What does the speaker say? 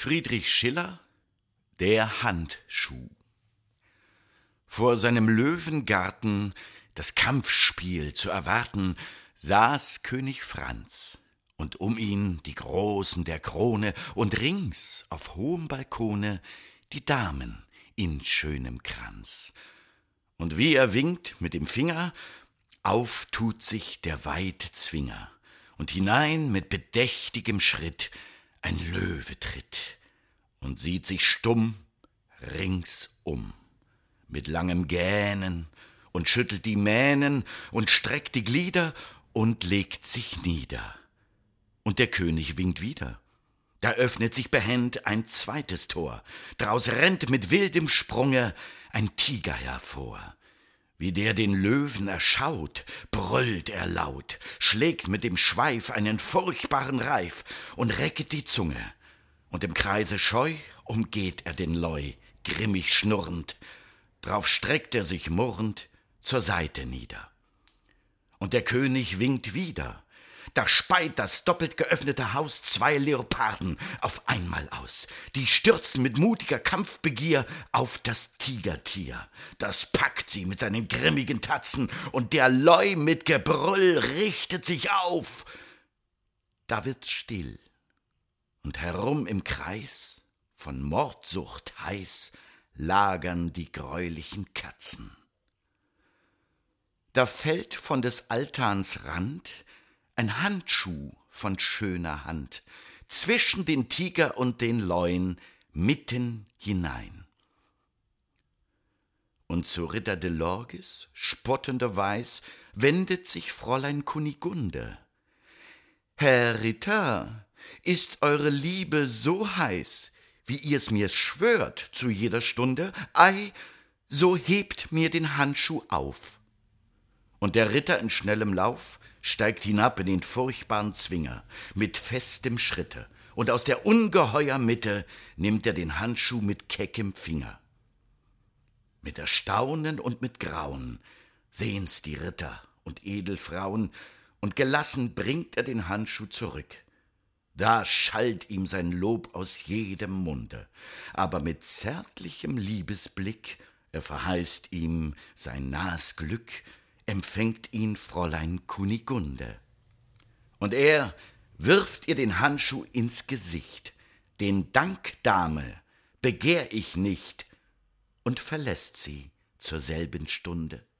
Friedrich Schiller, der Handschuh. Vor seinem Löwengarten, das Kampfspiel zu erwarten, saß König Franz, und um ihn die Großen der Krone, und rings auf hohem Balkone die Damen in schönem Kranz. Und wie er winkt mit dem Finger, auf tut sich der weite Zwinger, und hinein mit bedächtigem Schritt ein Löwe tritt und sieht sich stumm ringsum, mit langem Gähnen, und schüttelt die Mähnen und streckt die Glieder und legt sich nieder. Und der König winkt wieder. Da öffnet sich behend ein zweites Tor, draus rennt mit wildem Sprunge ein Tiger hervor. Wie der den Löwen erschaut, brüllt er laut, schlägt mit dem Schweif einen furchtbaren Reif und recket die Zunge. Und im Kreise scheu umgeht er den Leu, grimmig schnurrend, drauf streckt er sich murrend zur Seite nieder. Und der König winkt wieder. Da speit das doppelt geöffnete Haus 2 Leoparden auf einmal aus. Die stürzen mit mutiger Kampfbegier auf das Tigertier. Das packt sie mit seinen grimmigen Tatzen, und der Leu mit Gebrüll richtet sich auf. Da wird's still, und herum im Kreis, von Mordsucht heiß, lagern die greulichen Katzen. Da fällt von des Altans Rand ein Handschuh von schöner Hand zwischen den Tiger und den Leuen mitten hinein. Und zu Ritter de Lorgis, spottenderweis, wendet sich Fräulein Kunigunde. »Herr Ritter, ist eure Liebe so heiß, wie ihr's mir schwört zu jeder Stunde? Ei, so hebt mir den Handschuh auf.« Und der Ritter in schnellem Lauf steigt hinab in den furchtbaren Zwinger mit festem Schritte, und aus der ungeheuer Mitte nimmt er den Handschuh mit keckem Finger. Mit Erstaunen und mit Grauen sehen's die Ritter und Edelfrauen, und gelassen bringt er den Handschuh zurück. Da schallt ihm sein Lob aus jedem Munde, aber mit zärtlichem Liebesblick, er verheißt ihm sein nahes Glück, empfängt ihn Fräulein Kunigunde. Und er wirft ihr den Handschuh ins Gesicht. Den Dank, Dame, begehr ich nicht, und verlässt sie zur selben Stunde.